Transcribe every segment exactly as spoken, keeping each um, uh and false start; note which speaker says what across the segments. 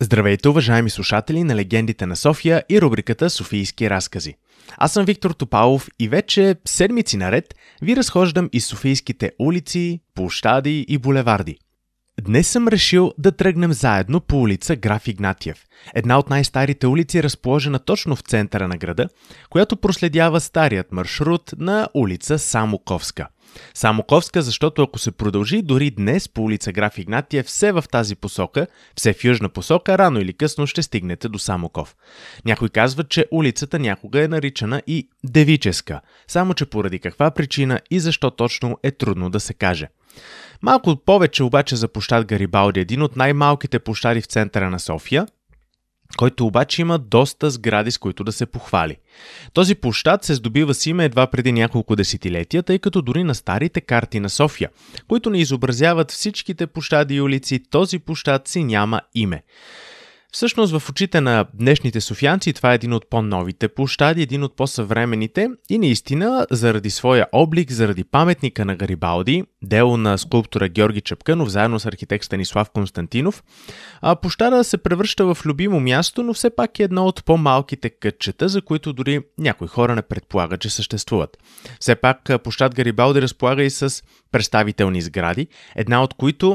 Speaker 1: Здравейте, уважаеми слушатели на Легендите на София и рубриката Софийски разкази. Аз съм Виктор Топалов и вече седмици наред ви разхождам из софийските улици, площади и булеварди. Днес съм решил да тръгнем заедно по улица Граф Игнатиев, една от най-старите улици, разположена точно в центъра на града, която проследява старият маршрут на улица Самоковска. Самоковска, защото ако се продължи дори днес по улица Граф Игнатиев все в тази посока, все в южна посока, рано или късно ще стигнете до Самоков. Някой казва, че улицата някога е наричана и Девическа, само че поради каква причина и защо точно е трудно да се каже. Малко повече обаче за площад Гарибалди, един от най-малките площади в центъра на София, който обаче има доста сгради, с които да се похвали. Този площад се здобива с име едва преди няколко десетилетия, тъй като дори на старите карти на София, които не изобразяват всичките площади и улици, този площад си няма име. Всъщност в очите на днешните софиянци това е един от по-новите площади, един от по-съвременните и наистина заради своя облик, заради паметника на Гарибалди, дело на скулптора Георги Чапкънов заедно с архитект Станислав Константинов, а площада се превръща в любимо място, но все пак е едно от по-малките кътчета, за които дори някои хора не предполагат, че съществуват. Все пак площад Гарибалди разполага и с представителни сгради, една от които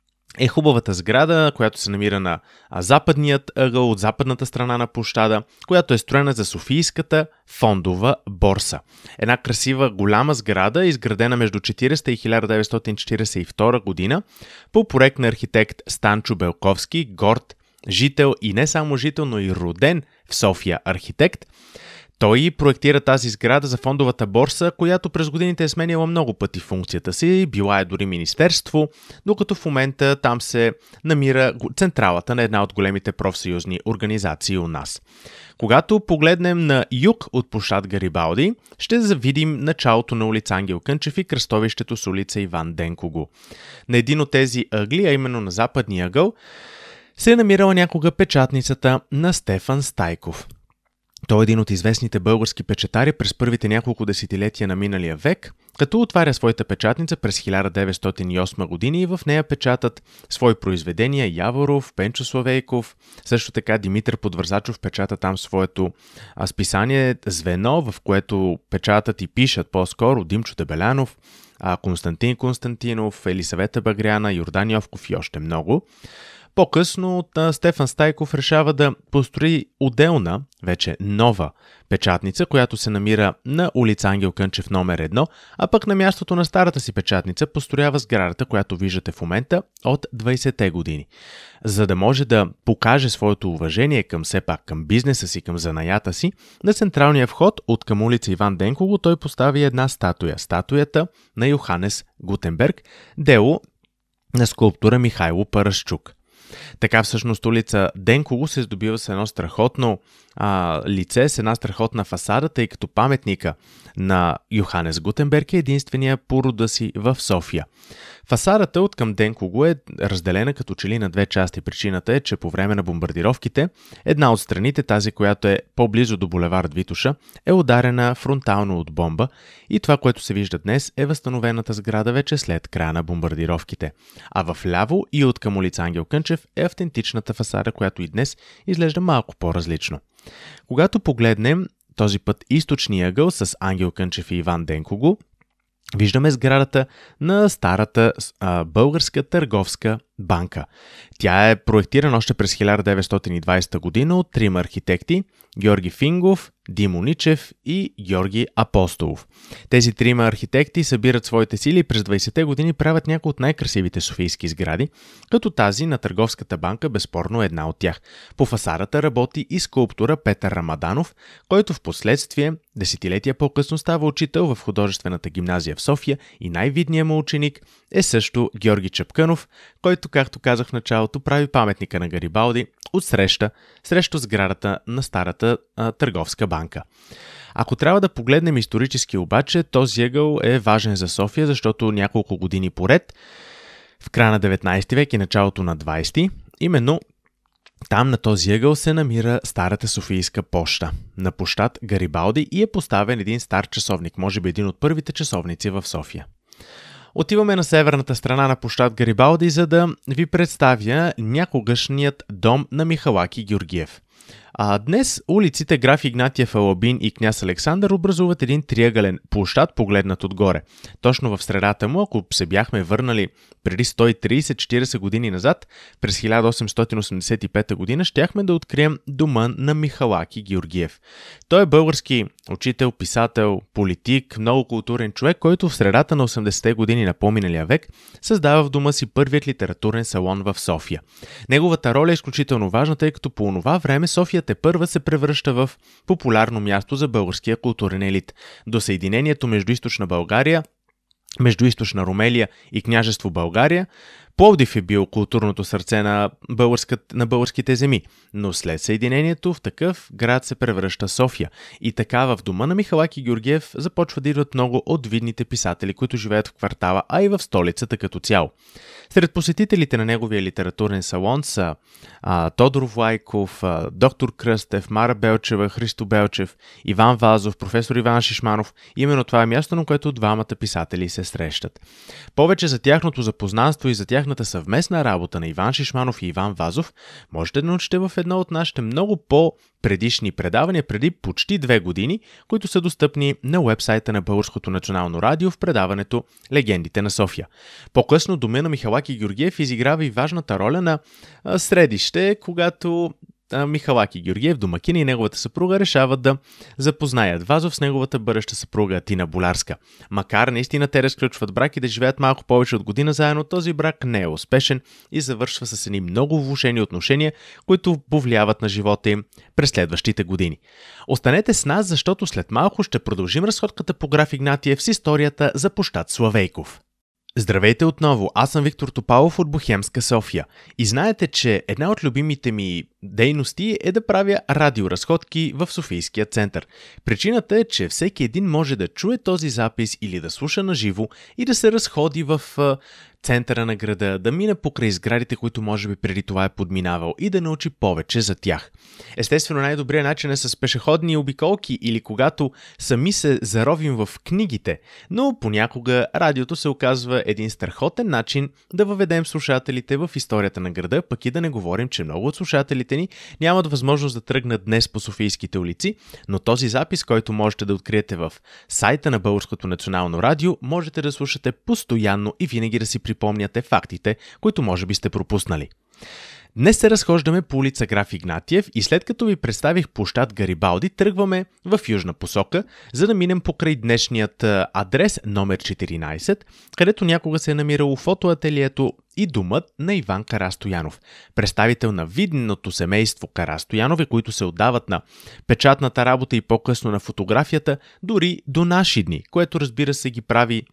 Speaker 1: е хубавата сграда, която се намира на западният ъгъл от западната страна на площада, която е строена за Софийската фондова борса. Една красива голяма сграда, изградена между четиридесета и хиляда деветстотин четиридесет и втора година по проект на архитект Станчо Белковски, горд жител и не само жител, но и роден в София архитект. Той проектира тази сграда за фондовата борса, която през годините е сменяла много пъти функцията си, била е дори министерство, докато в момента там се намира централата на една от големите профсъюзни организации у нас. Когато погледнем на юг от площад Гарибалди, ще завидим началото на улица Ангел Кънчев и кръстовището с улица Иван Денкого. На един от тези ъгли, а именно на западния ъгъл, се е намирала някога печатницата на Стефан Стайков. Той е един от известните български печатари през първите няколко десетилетия на миналия век, като отваря своята печатница през хиляда деветстотин и осма година и в нея печатат свои произведения Яворов, Пенчо Славейков, също така Димитър Подвързачов печата там своето а, списание Звено, в което печатат и пишат по-скоро Димчо Дебелянов, а, Константин Константинов, Елисавета Багряна, Йордан Йовков и още много. По-късно Стефан Стайков решава да построи отделна, вече нова печатница, която се намира на улица Ангел Кънчев номер едно, а пък на мястото на старата си печатница построява сградата, която виждате в момента от двайсетте години. За да може да покаже своето уважение към все пак към бизнеса си, към занаята си, на централния вход от към улица Иван Денкого той постави една статуя. Статуята на Йоханес Гутенберг, дело на скулптора Михайло Парашчук. Така всъщност улица Денкого се здобива с едно страхотно а, лице, с една страхотна фасада, тъй като паметника на Йоханес Гутенберг е единствения по рода си в София. Фасадата от към Денкого е разделена като че ли на две части. Причината е, че по време на бомбардировките една от страните, тази, която е по-близо до булевард Витоша, е ударена фронтално от бомба и това, което се вижда днес, е възстановената сграда вече след края на бомбардировките. А в ляво и от към улица Ангел Кънчев е автентичната фасада, която и днес изглежда малко по-различно. Когато погледнем този път източния ъгъл с Ангел Кънчев и Иван Денкого, виждаме сградата на старата а, българска търговска банка. Тя е проектирана още през хиляда деветстотин и двайсета година от трима архитекти – Георги Фингов, Димо Ничев и Георги Апостолов. Тези трима архитекти събират своите сили и през двайсетте години правят някои от най-красивите софийски сгради, като тази на Търговската банка безспорно е една от тях. По фасадата работи и скулптора Петър Рамаданов, който в последствие, десетилетия по-късно, става учител в художествената гимназия в София и най-видният му ученик е също Георги Чапкънов, който, както казах в началото, прави паметника на Гарибалди от среща срещу сградата на старата а, Търговска банка. Ако трябва да погледнем исторически обаче, този ъгъл е важен за София, защото няколко години поред, в края на деветнайсети век и началото на двайсети, именно там на този ъгъл се намира старата Софийска поща на площад Гарибалди и е поставен един стар часовник, може би един от първите часовници в София. Отиваме на северната страна на площад Гарибалди, за да ви представя някогашният дом на Михалаки Георгиев. А днес улиците Граф Игнатиев, Алабин и Княз Александър образуват един триъгълен площад, погледнат отгоре. Точно в средата му, ако се бяхме върнали преди сто и трийсет до четирийсет години назад, през хиляда осемстотин осемдесет и пета година, щяхме да открием дома на Михалаки Георгиев. Той е български учител, писател, политик, много културен човек, който в средата на осемдесетте години на по-миналия век създава в дома си първият литературен салон в София. Неговата роля е изключително важна, тъй като по онова време София тепърва се превръща в популярно място за българския културен елит. До съединението между Източна България, между Източна Румелия и Княжество България, Пловдив е бил културното сърце на, на българските земи, но след съединението в такъв град се превръща София. И така в дома на Михалаки Георгиев започва да идват много от видните писатели, които живеят в квартала, а и в столицата като цяло. Сред посетителите на неговия литературен салон са а, Тодор Влайков, а, доктор Кръстев, Мара Белчева, Христо Белчев, Иван Вазов, професор Иван Шишманов. Именно това е място, на което двамата писатели се срещат. Повече за тяхното запознанство и за тяхната съвместна работа на Иван Шишманов и Иван Вазов можете да научите в едно от нашите много по-предишни предавания преди почти две години, които са достъпни на уебсайта на Българското национално радио в предаването Легендите на София. По-късно дома на Михалаки Георгиев изиграва и важната роля на средище, когато Михалаки Георгиев, домакин и неговата съпруга решават да запознаят Вазов с неговата бъдеща съпруга Тина Болярска. Макар наистина те разключват брак и да живеят малко повече от година заедно, този брак не е успешен и завършва с едни много влошени отношения, които повлияват на живота им през следващите години. Останете с нас, защото след малко ще продължим разходката по Граф Игнатиев с историята за площад Славейков. Здравейте отново, аз съм Виктор Топалов от Бохемска София и знаете, че една от любимите ми дейности е да правя радиоразходки в Софийския център. Причината е, че всеки един може да чуе този запис или да слуша на живо и да се разходи в центъра на града, да мине покрай сградите, които може би преди това е подминавал и да научи повече за тях. Естествено, най-добрият начин е с пешеходни обиколки или когато сами се заровим в книгите, но понякога радиото се оказва един страхотен начин да въведем слушателите в историята на града, пък и да не говорим, че много от слушателите ни нямат възможност да тръгнат днес по софийските улици, но този запис, който можете да откриете в сайта на Българското национално радио, можете да слушате постоянно и винаги да си припомняте фактите, които може би сте пропуснали. Днес се разхождаме по улица Граф Игнатиев и след като ви представих площад Гарибалди, тръгваме в южна посока, за да минем покрай днешният адрес номер четиринайсет, където някога се е намирало фотоателието и домът на Иван Карастоянов, представител на видното семейство Карастоянови, които се отдават на печатната работа и по-късно на фотографията, дори до наши дни, което разбира се ги прави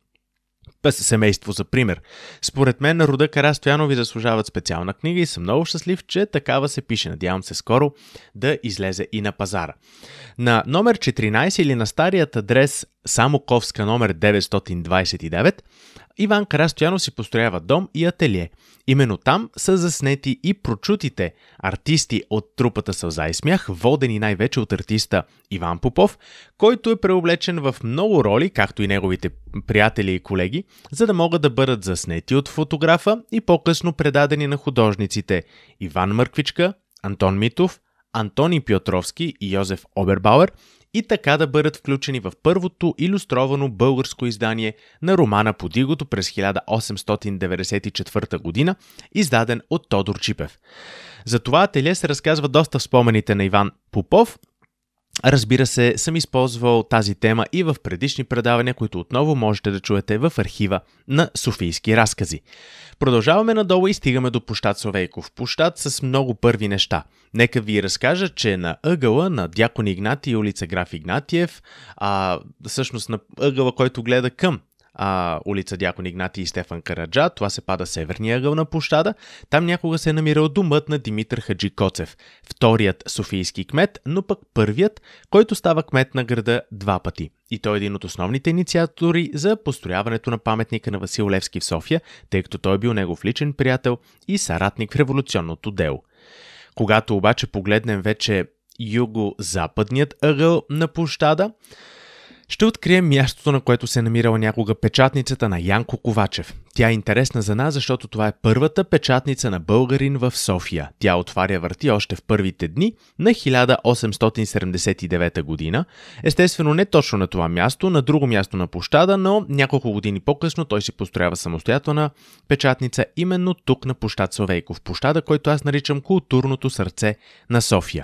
Speaker 1: семейство за пример. Според мен на рода Карастоянови заслужават специална книга и съм много щастлив, че такава се пише. Надявам се скоро да излезе и на пазара. На номер четиринайсет или на старият адрес Самоковска номер деветстотин двайсет и девет Иван Карастоянов си построява дом и ателие. Именно там са заснети и прочутите артисти от трупата Сълза и смях, водени най-вече от артиста Иван Попов, който е преоблечен в много роли, както и неговите приятели и колеги, за да могат да бъдат заснети от фотографа и по-късно предадени на художниците Иван Мърквичка, Антон Митов, Антони Пьотровски и Йозеф Обербауер, и така да бъдат включени в първото илюстровано българско издание на романа Под игото през хиляда осемстотин деветдесет и четвърта година, издаден от Тодор Чипев. За това ателие се разказва доста в спомените на Иван Попов. Разбира се, съм използвал тази тема и в предишни предавания, които отново можете да чуете в архива на Софийски разкази. Продължаваме надолу и стигаме до площад Славейков. Площад с много първи неща. Нека ви разкажа, че на ъгъла на Дякон Игнатий и улица Граф Игнатиев, а, всъщност на ъгъла, който гледа към а, улица Дякон Игнатий и Стефан Караджа, това се пада северния ъгъл на площада, там някога се е намирал домът на Димитър Хаджи Коцев, вторият софийски кмет, но пък първият, който става кмет на града два пъти. И той е един от основните инициатори за построяването на паметника на Васил Левски в София, тъй като той е бил негов личен приятел и съратник в революционното дело. Когато обаче погледнем вече юго-западният ъгъл на площада, Ще открием мястото, на което се е намирала някога печатницата на Янко Ковачев. Тя е интересна за нас, защото това е първата печатница на българин в София. Тя отваря врати още в първите дни на хиляда осемстотин седемдесет и девета година. Естествено не точно на това място, на друго място на площада, но няколко години по-късно той си построява самостоятелна печатница именно тук на площад Славейков. Площада, който аз наричам културното сърце на София.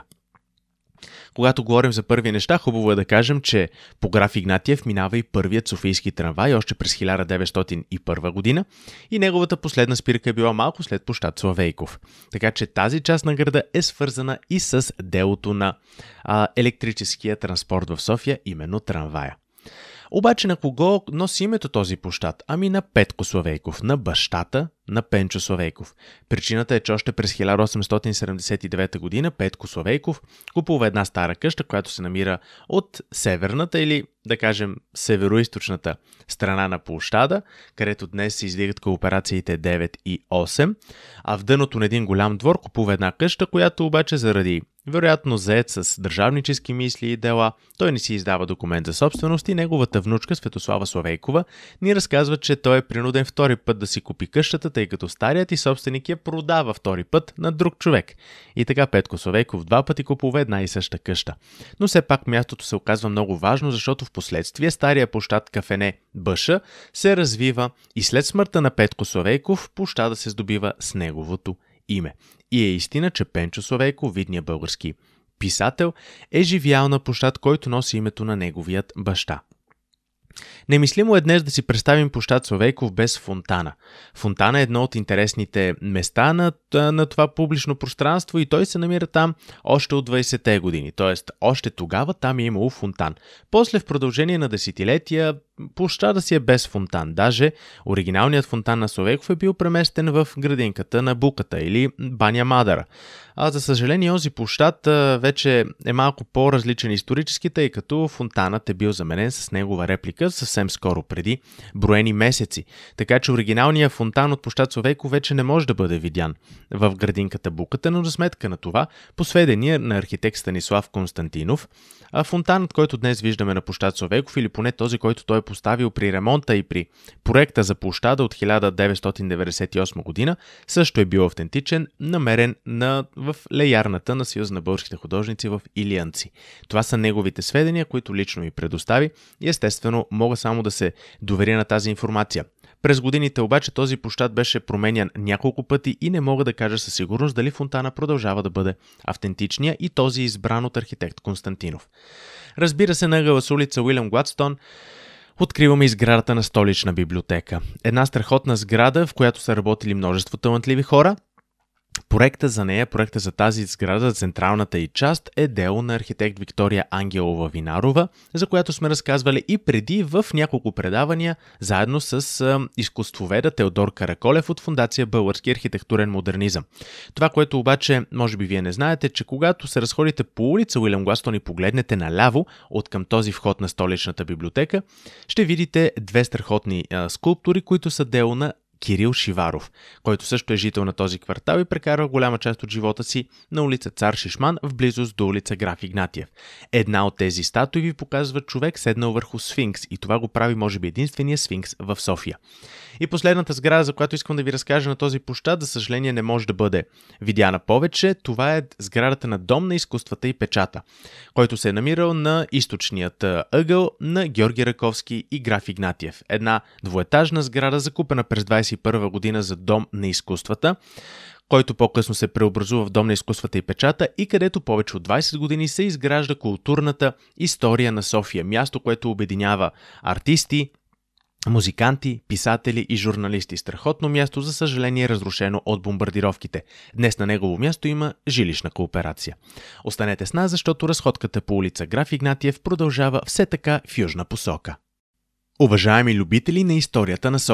Speaker 1: Когато говорим за първи неща, хубаво е да кажем, че по граф Игнатиев минава и първият софийски трамвай още през хиляда деветстотин и първа година и неговата последна спирка е била малко след площад Славейков. Така че тази част на града е свързана и с делото на а, електрическия транспорт в София, именно трамвая. Обаче на кого носи името този площад? Ами на Петко Славейков, на бащата на Пенчо Славейков. Причината е, че още през хиляда осемстотин седемдесет и девета година Петко Славейков купува една стара къща, която се намира от северната или, да кажем, североизточната страна на площада, където днес се издигат кооперациите девет и осем, а в дъното на един голям двор купува една къща, която обаче заради вероятно заед с държавнически мисли и дела, той не си издава документ за собственост и неговата внучка Светослава Славейкова ни разказва, че той е принуден втори път да си купи къщата, тъй като старият и собственик я продава втори път на друг човек. И така Петко Славейков два пъти купува една и съща къща. Но все пак мястото се оказва много важно, защото в последствие стария площад Кафене Бъша се развива и след смъртта на Петко Славейков площада се здобива с неговото име. И е истина, че Пенчо Славейков, видният български писател, е живял на площад, който носи името на неговият баща. Немислимо е днес да си представим площад Славейков без фонтана. Фонтана е едно от интересните места на, на това публично пространство и той се намира там още от двайсетте години, т.е. още тогава там е имало фонтан. После в продължение на десетилетия площада си е без фонтан. Даже оригиналният фонтан на Славейков е бил преместен в градинката на Буката или Баня Мадара. А за съжаление, този площад вече е малко по-различен исторически, тъй като фонтанът е бил заменен с негова реплика съвсем скоро преди броени месеци. Така че оригиналният фонтан от площад Славейков вече не може да бъде видян в градинката Буката, но за сметка на това, по сведения на архитект Станислав Константинов, а фонтанът, който днес виждаме на площад Славейков, или поне този, който той е поставил при ремонта и при проекта за площада от хиляда деветстотин деветдесет и осма година, също е бил автентичен, намерен на, в леярната на Съюз на българските художници в Илиянци. Това са неговите сведения, които лично ми предостави и естествено мога само да се доверя на тази информация. През годините обаче този площад беше променян няколко пъти и не мога да кажа със сигурност дали фонтана продължава да бъде автентичния и този избран от архитект Константинов. Разбира се, на ъгъла с улица Уилям Гладстон откриваме и сградата на Столична библиотека. Една страхотна сграда, в която са работили множество талантливи хора. Проекта за нея, проекта за тази сграда, за централната й част, е дело на архитект Виктория Ангелова Винарова, за която сме разказвали и преди в няколко предавания, заедно с а, изкуствоведа Теодор Караколев от Фондация Български архитектурен модернизъм. Това, което обаче, може би вие не знаете, че когато се разходите по улица Уилям Гладстон и погледнете наляво от към този вход на Столичната библиотека, ще видите две страхотни а, скулптури, които са дело на Кирил Шиваров, който също е жител на този квартал и прекарва голяма част от живота си на улица Цар Шишман в близост до улица Граф Игнатиев. Една от тези статуи ви показва човек седнал върху сфинкс и това го прави може би единствения сфинкс в София. И последната сграда, за която искам да ви разкажа на този площад, за съжаление не може да бъде видяна повече. Това е сградата на Дом на изкуствата и печата, който се е намирал на източният ъгъл на Георги Раковски и Граф Игнатиев. Една двуетажна сграда, закупена през двайсет и първа година за Дом на изкуствата, който по-късно се преобразува в Дом на изкуствата и печата и където повече от двайсет години се изгражда културната история на София. Място, което обединява артисти, музиканти, писатели и журналисти. Страхотно място, за съжаление, разрушено от бомбардировките. Днес на негово място има жилищна кооперация. Останете с нас, защото разходката по улица Граф Игнатиев продължава все така в южна посока. Уважаеми любители на историята на София,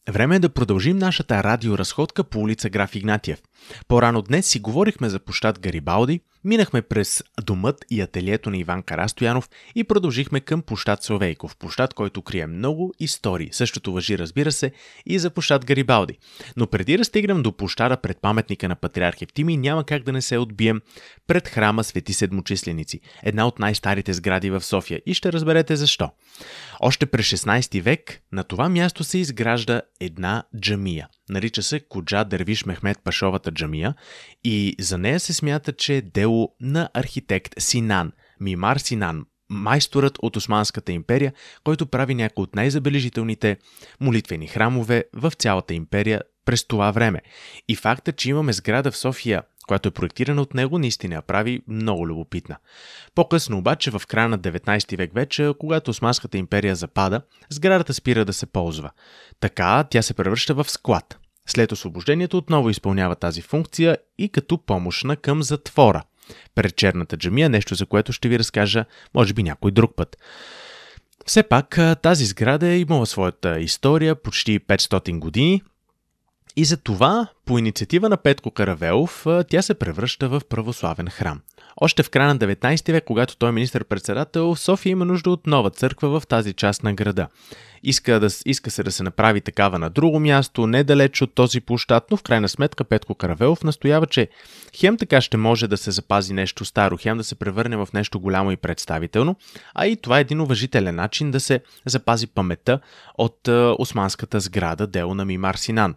Speaker 1: Време е да продължим нашата радиоразходка по улица Граф Игнатиев. По-рано днес си говорихме за площад Гарибалди, минахме през домът и ателието на Иван Карастоянов и продължихме към площад Словейков, площад, който крие много истории. Същото важи, разбира се, и за площад Гарибалди. Но преди да стигнем до площада пред паметника на патриарх Евтимий, няма как да не се отбием пред храма Свети Седмочисленици, една от най-старите сгради в София, и ще разберете защо. Още през шестнайсети век на това място се изгражда една джамия. Нарича се Коджа Дервиш Мехмед Пашовата джамия и за нея се смята, че е дело на архитект Синан, Мимар Синан, майсторът от Османската империя, който прави някои от най-забележителните молитвени храмове в цялата империя през това време. И факта, че имаме сграда в София, която е проектирана от него, наистина я прави много любопитна. По-късно обаче, в края на деветнайсети век вече, когато Османската империя запада, сградата спира да се ползва. Така тя се превръща в склад. След освобождението отново изпълнява тази функция и като помощна към затвора пред черната джамия, нещо за което ще ви разкажа, може би, някой друг път. Все пак тази сграда е имала своята история почти петстотин години и за това, по инициатива на Петко Каравелов, тя се превръща в православен храм. Още в края на деветнайсети век, когато той е министър-председател, София има нужда от нова църква в тази част на града. Иска, да, иска се да се направи такава на друго място, недалеч от този площад, но в крайна сметка Петко Каравелов настоява, че хем така ще може да се запази нещо старо, хем да се превърне в нещо голямо и представително, а и това е един уважителен начин да се запази паметта от е, османската сграда, дело на Мимар Синан.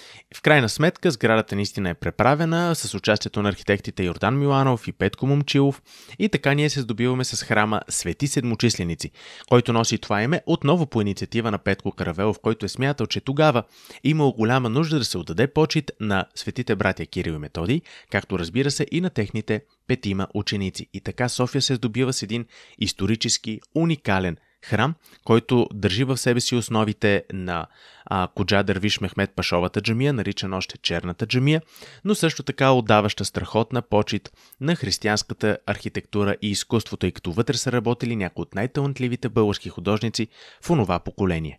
Speaker 1: В крайна сметка сградата наистина е преправена с участието на архитектите Йордан Миланов и Петко Момчилов и така ние се здобиваме с храма Свети Седмочисленици, който носи това име отново по инициатива на Петко Каравелов, който е смятал, че тогава е имало голяма нужда да се отдаде почит на светите братя Кирил и Методий, както разбира се и на техните петима ученици. И така София се здобива с един исторически уникален храм, който държи в себе си основите на а, Коджа Дервиш Мехмед Пашовата джамия, наричана още черната джамия, но също така отдаваща страхотна почит на християнската архитектура и изкуство, тъй като вътре са работили някои от най-талантливите български художници в онова поколение.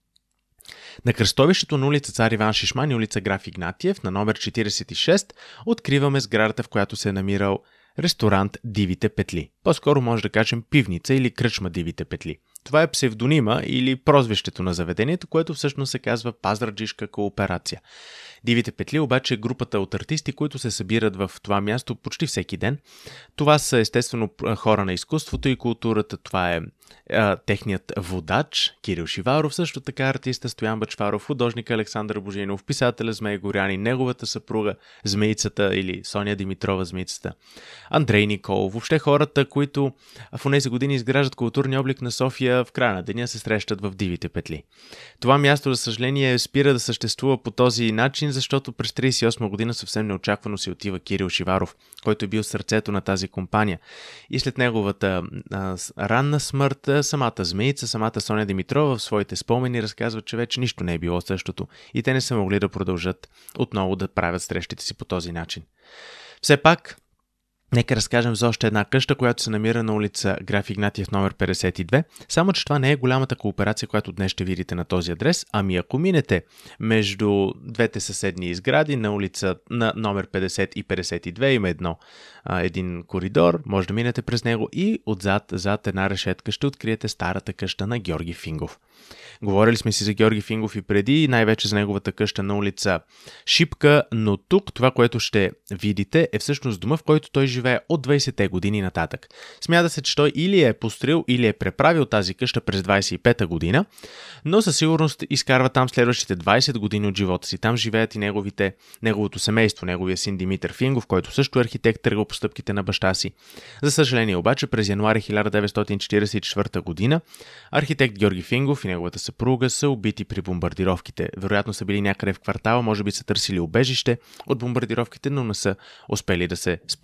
Speaker 1: На кръстовището на улица Цар Иван Шишман и улица Граф Игнатиев на номер четирийсет и шест откриваме сградата, в която се е намирал ресторант Дивите петли. По-скоро може да кажем пивница или кръчма Дивите петли. Това е псевдонима или прозвището на заведението, което всъщност се казва Пазарджишка кооперация. Дивите петли обаче е групата от артисти, които се събират в това място почти всеки ден. Това са естествено хора на изкуството и културата. Това е а, техният водач Кирил Шиваров, също така артиста Стоян Бъчваров, художник Александър Божинов, писателя Змей Горяни, неговата съпруга Змеицата или Соня Димитрова Змеицата, Андрей Николов. Въобще хората, които в онези години изграждат културния облик на София, в края на деня се срещат в Дивите петли. Това място, за съжаление, спира да съществува по този начин, защото през трийсет и осма година съвсем неочаквано си отива Кирил Шиваров, който е бил сърцето на тази компания. И след неговата а, ранна смърт, самата Змеица, самата Соня Димитрова в своите спомени разказва, че вече нищо не е било същото и те не са могли да продължат отново да правят срещите си по този начин. Все пак, нека разкажем за още една къща, която се намира на улица Граф Игнатиев номер петдесет и две, само че това не е голямата кооперация, която днес ще видите на този адрес, ами ако минете между двете съседни сгради на улица на номер петдесет и петдесет и две, има едно, а, един коридор, може да минете през него и отзад, зад една решетка ще откриете старата къща на Георги Фингов. Говорили сме си за Георги Фингов и преди, най-вече за неговата къща на улица Шипка, но тук това, което ще видите, е всъщност дома, в който той живее от двайсетте години нататък. Смята се, че той или е построил, или е преправил тази къща през двайсет и пета година, но със сигурност изкарва там следващите двайсет години от живота си. Там живеят и неговите, неговото семейство, неговия син Димитър Фингов, който също е архитект, тръгва по стъпките на баща си. За съжаление обаче, през януари хиляда деветстотин четирийсет и четвърта година архитект Георги Фингов и неговата съпруга са убити при бомбардировките. Вероятно са били някъде в квартала, може би са търсили убежище от бомбардировките, но не са успели да се спасят.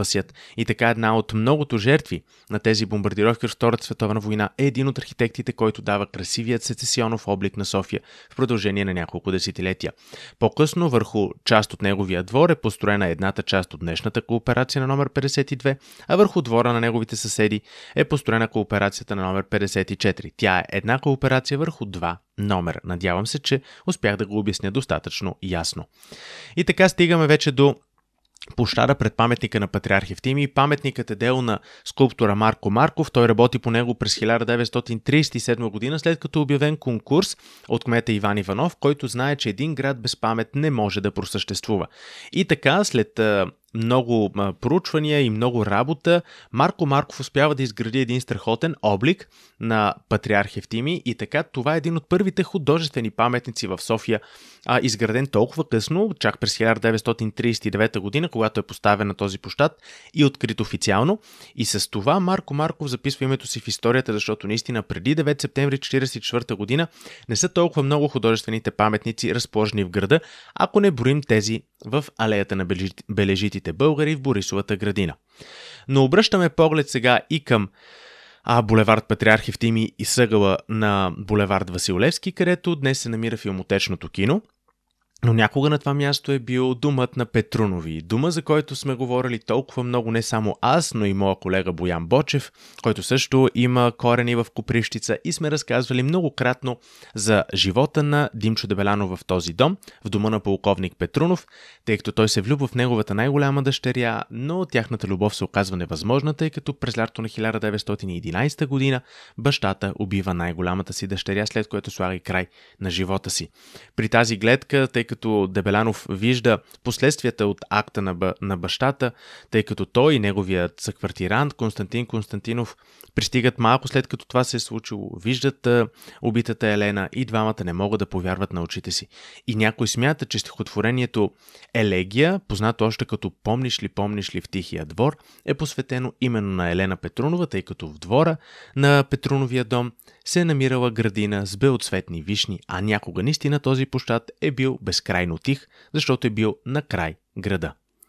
Speaker 1: И така една от многото жертви на тези бомбардировки от Втората световна война е един от архитектите, който дава красивият сецесионов облик на София в продължение на няколко десетилетия. По-късно върху част от неговия двор е построена едната част от днешната кооперация на номер петдесет и две, а върху двора на неговите съседи е построена кооперацията на номер петдесет и четири. Тя е една кооперация върху два номера. Надявам се, че успях да го обясня достатъчно ясно. И така стигаме вече до площада пред паметника на Патриарх Евтимий. Паметникът е дело на скулптора Марко Марков. Той работи по него през хиляда деветстотин тридесет и седма година, след като е обявен конкурс от кмета Иван Иванов, който знае, че един град без памет не може да просъществува. И така, след много проучвания и много работа, Марко Марков успява да изгради един страхотен облик на Патриарх Евтимий и така това е един от първите художествени паметници в София, а, изграден толкова късно, чак през хиляда деветстотин тридесет и девета година, когато е поставен на този площад и открит официално. И с това Марко Марков записва името си в историята, защото наистина преди девети септември хиляда деветстотин четиридесет и четвърта година не са толкова много художествените паметници разположени в града, ако не броим тези в алеята на бележитите българи в Борисовата градина. Но обръщаме поглед сега и към а, булевард Патриарх Евтимий и съгъла на булевард Васил Левски, където днес се намира филмотечното кино. Но някога на това място е бил домът на Петрунови. Дома, за който сме говорили толкова много не само аз, но и моя колега Боян Бочев, който също има корени в Копривщица и сме разказвали многократно за живота на Димчо Дебелянов в този дом, в дома на полковник Петрунов, тъй като той се влюбва в неговата най-голяма дъщеря, но тяхната любов се оказва невъзможна, тъй като през лятото на хиляда деветстотин и единадесета година бащата убива най-голямата си дъщеря, след което слага и край на живота си. При тази гледка, тъй като Дебелянов вижда последствията от акта на, бъ... на бащата, тъй като той и неговият съквартирант Константин Константинов пристигат малко след като това се е случило, виждат а, убитата Елена и двамата не могат да повярват на очите си. И някой смята, че стихотворението Елегия, познато още като Помниш ли, помниш ли в тихия двор, е посветено именно на Елена Петрунова, тъй като в двора на Петруновия дом се е намирала градина с белоцветни вишни, а някога наистина този площад е бил безкрайно тих, защото е бил на край града.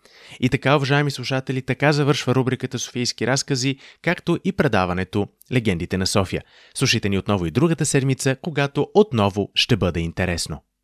Speaker 1: И така, уважаеми слушатели, така завършва рубриката Софийски разкази, както и предаването Легендите на София. Слушайте ни отново и другата седмица, когато отново ще бъде интересно.